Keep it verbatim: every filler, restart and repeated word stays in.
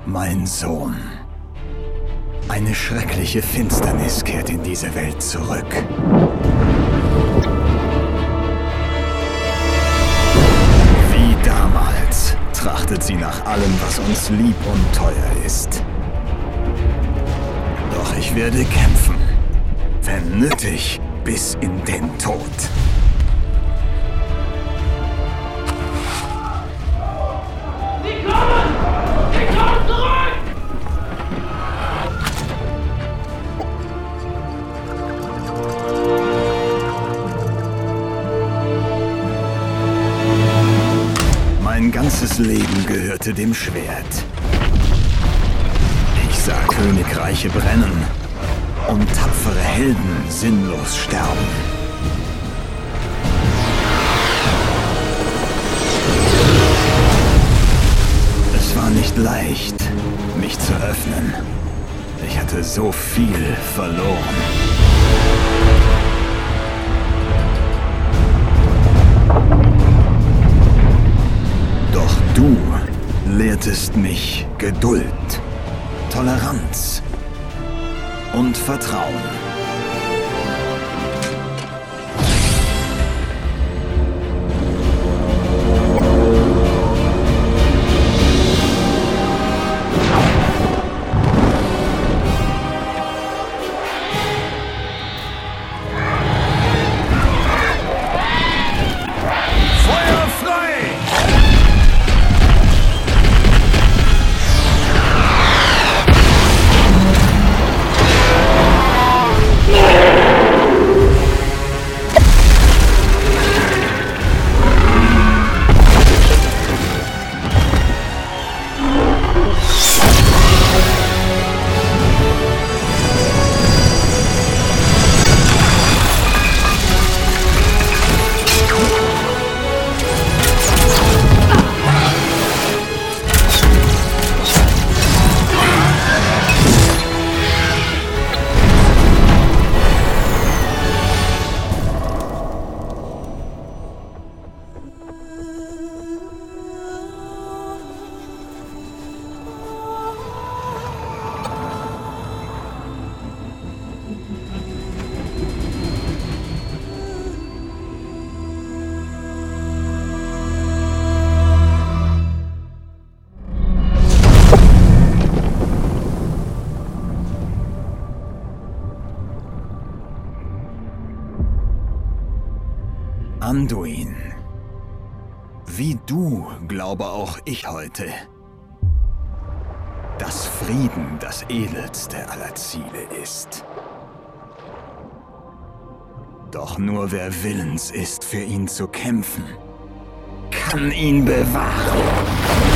Mein Sohn. Eine schreckliche Finsternis kehrt in diese Welt zurück. Wie damals trachtet sie nach allem, was uns lieb und teuer ist. Doch ich werde kämpfen, wenn nötig, bis in den Tod. Sie kommen! Sie kommen zurück! Mein ganzes Leben gehörte dem Schwert. Ich sah Königreiche brennen und tapfere Helden sinnlos sterben. Es war nicht leicht, mich zu öffnen. Ich hatte so viel verloren. Doch du lehrtest mich Geduld, Toleranz und Vertrauen. Feuer frei! Anduin. Wie du glaube auch ich heute, dass Frieden das edelste aller Ziele ist. Doch nur wer willens ist, für ihn zu kämpfen, kann ihn bewahren.